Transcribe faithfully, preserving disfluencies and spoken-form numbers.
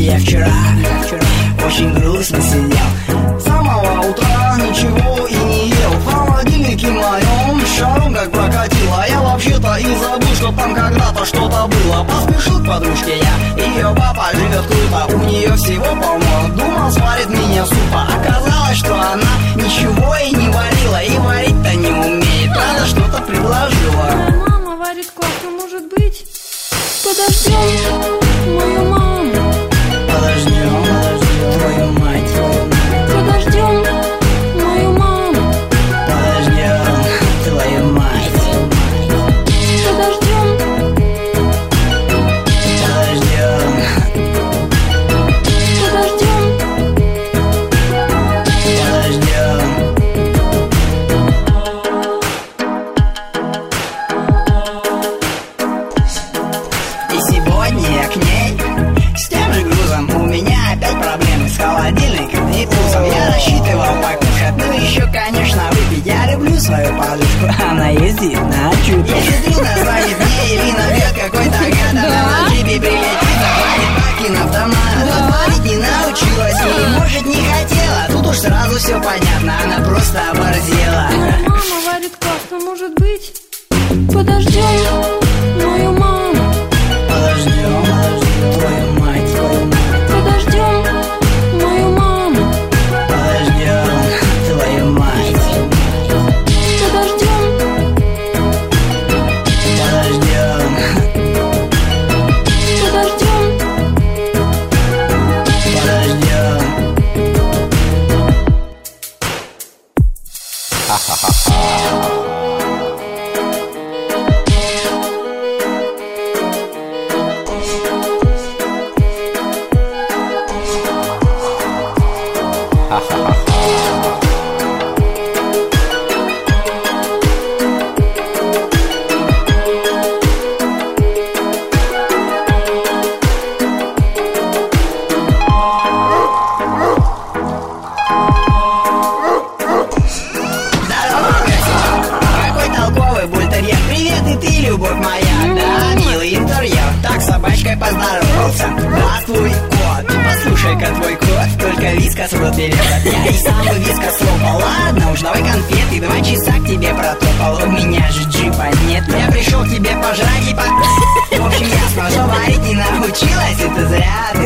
я вчера очень грустно сидел. С самого утра ничего и не ел. В холодильнике моем шаром как прокатило. Я вообще-то и забыл, что там когда-то что-то было. Поспешил к подружке я, ее папа живет круто. У нее всего полно, думал, сварит меня супа. Оказалось, что она ничего и не варила, и варить-то не умеет. Правда, что-то предложила. Мама варит классно, может быть? Подождем мою маму. Подождем, подождем твою мать, твою мать. Подождем мою маму. Подождем твою мать. Подождем. Подождем. Подождем. И сегодня я к ней с тем же грузом. У меня опять проблемы с холодильником и пузом. Я рассчитывал покушать, ну еще, конечно, выпить. Я люблю свою подружку, она ездит на чудо. Если трудно звонит мне или набьет какой-то гад, она на джипе прилетит, захватит баки на автомат. Вот варить не научилась и, может, не хотела. Тут уж сразу все понятно, она просто оборзела. Мама варит классно, может быть? Подождем мою маму. Подождем, подождем твою мать, твою мать. Подождем мою маму. Подождем твою мать. Подождем. Подождем. Подождем. Подождем. Какой толковый бультерьер. Привет, и ты, любовь моя. Да, милый интерьер. Так с собачкой поздоровался. Здравствуй, кот. Послушай-ка, твой кот только вискас в рот берет. Я и сам бы вискас слопал. Ладно уж, давай конфеты. Два часа к тебе протопал. У меня же джипа нет. Я пришел к тебе пожрать и по... В общем, ясно, что варить не научилась. Это зря.